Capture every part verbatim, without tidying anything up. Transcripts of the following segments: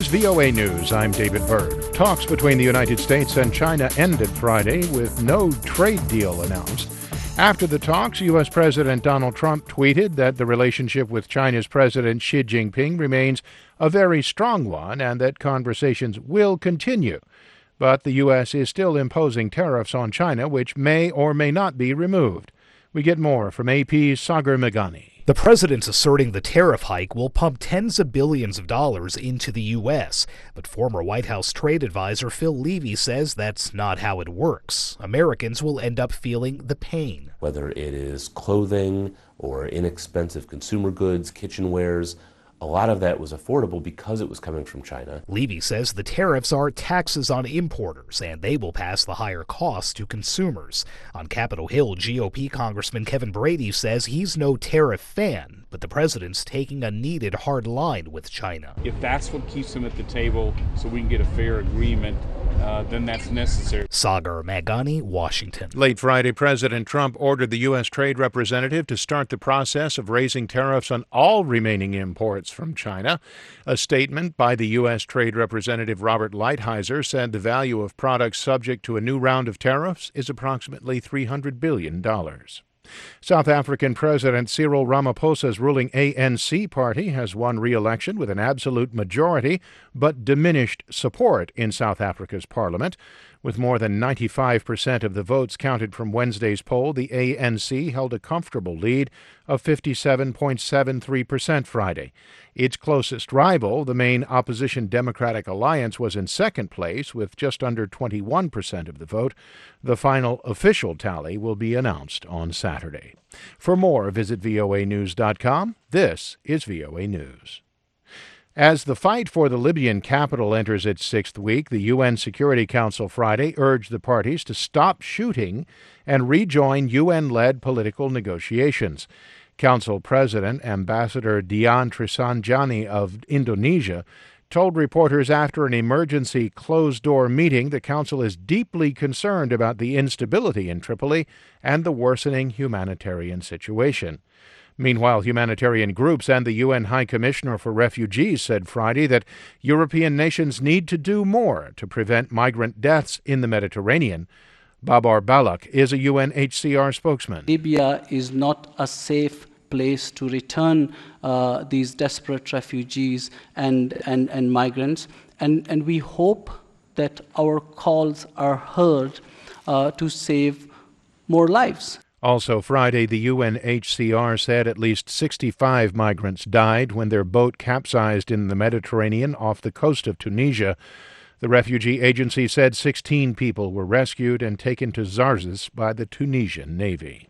V O A News, I'm David Byrd. Talks between the United States and China ended Friday with no trade deal announced. After the talks, U S. President Donald Trump tweeted that the relationship with China's President Xi Jinping remains a very strong one and that conversations will continue. But the U S is still imposing tariffs on China, which may or may not be removed. We get more from A P's Sagar Meghani. The president's asserting the tariff hike will pump tens of billions of dollars into the U S, but former White House trade advisor Phil Levy says that's not how it works. Americans will end up feeling the pain. Whether it is clothing or inexpensive consumer goods, kitchenwares, a lot of that was affordable because it was coming from China. Levy says the tariffs are taxes on importers, and they will pass the higher costs to consumers. On Capitol Hill, G O P Congressman Kevin Brady says he's no tariff fan, but the president's taking a needed hard line with China. If that's what keeps them at the table so we can get a fair agreement, uh, then that's necessary. Sagar Meghani, Washington. Late Friday, President Trump ordered the U S. Trade Representative to start the process of raising tariffs on all remaining imports from China. A statement by the U S. Trade Representative Robert Lighthizer said the value of products subject to a new round of tariffs is approximately three hundred billion dollars. South African President Cyril Ramaphosa's ruling A N C party has won re-election with an absolute majority, but diminished support in South Africa's parliament. With more than ninety-five percent of the votes counted from Wednesday's poll, the A N C held a comfortable lead of fifty-seven point seven three percent Friday. Its closest rival, the main opposition Democratic Alliance, was in second place with just under twenty-one percent of the vote. The final official tally will be announced on Saturday. For more, visit V O A news dot com. This is V O A News. As the fight for the Libyan capital enters its sixth week, the U N Security Council Friday urged the parties to stop shooting and rejoin U N-led political negotiations. Council President Ambassador Dian Trisanjani of Indonesia told reporters after an emergency closed-door meeting the council is deeply concerned about the instability in Tripoli and the worsening humanitarian situation. Meanwhile, humanitarian groups and the U N High Commissioner for Refugees said Friday that European nations need to do more to prevent migrant deaths in the Mediterranean. Babar Balak is a U N H C R spokesman. Libya is not a safe place to return uh, these desperate refugees and, and, and migrants, and, and we hope that our calls are heard uh, to save more lives. Also Friday, the U N H C R said at least sixty-five migrants died when their boat capsized in the Mediterranean off the coast of Tunisia. The refugee agency said sixteen people were rescued and taken to Zarzas by the Tunisian Navy.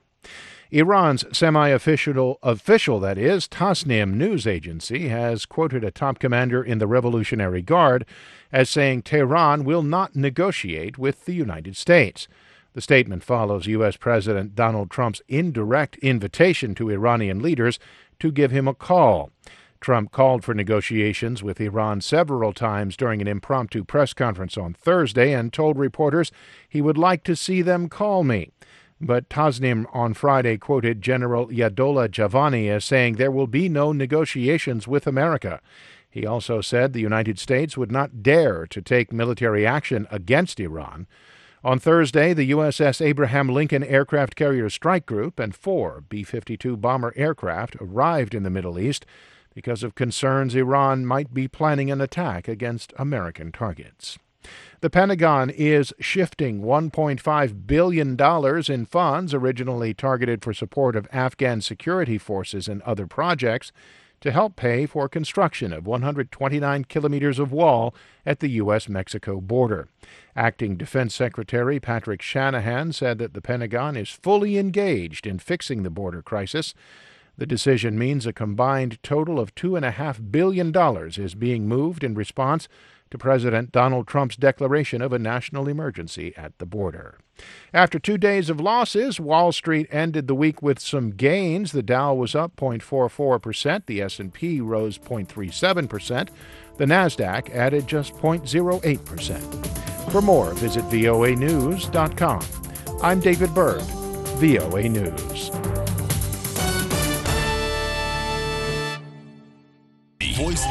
Iran's semi-official, official that is, Tasnim news agency has quoted a top commander in the Revolutionary Guard as saying Tehran will not negotiate with the United States. The statement follows U S. President Donald Trump's indirect invitation to Iranian leaders to give him a call. Trump called for negotiations with Iran several times during an impromptu press conference on Thursday and told reporters he would like to see them call me. But Tasnim on Friday quoted General Yadollah Javani as saying there will be no negotiations with America. He also said the United States would not dare to take military action against Iran. On Thursday, the U S S Abraham Lincoln Aircraft Carrier Strike Group and four B fifty-two bomber aircraft arrived in the Middle East because of concerns Iran might be planning an attack against American targets. The Pentagon is shifting one point five billion dollars in funds originally targeted for support of Afghan security forces and other projects to help pay for construction of one hundred twenty-nine kilometers of wall at the U S Mexico border. Acting Defense Secretary Patrick Shanahan said that the Pentagon is fully engaged in fixing the border crisis. The decision means a combined total of two point five billion dollars is being moved in response to President Donald Trump's declaration of a national emergency at the border. After two days of losses, Wall Street ended the week with some gains. The Dow was up zero point four four percent, the S and P rose zero point three seven percent, the Nasdaq added just zero point zero eight percent. For more, visit V O A news dot com. I'm David Byrd, V O A News. Voice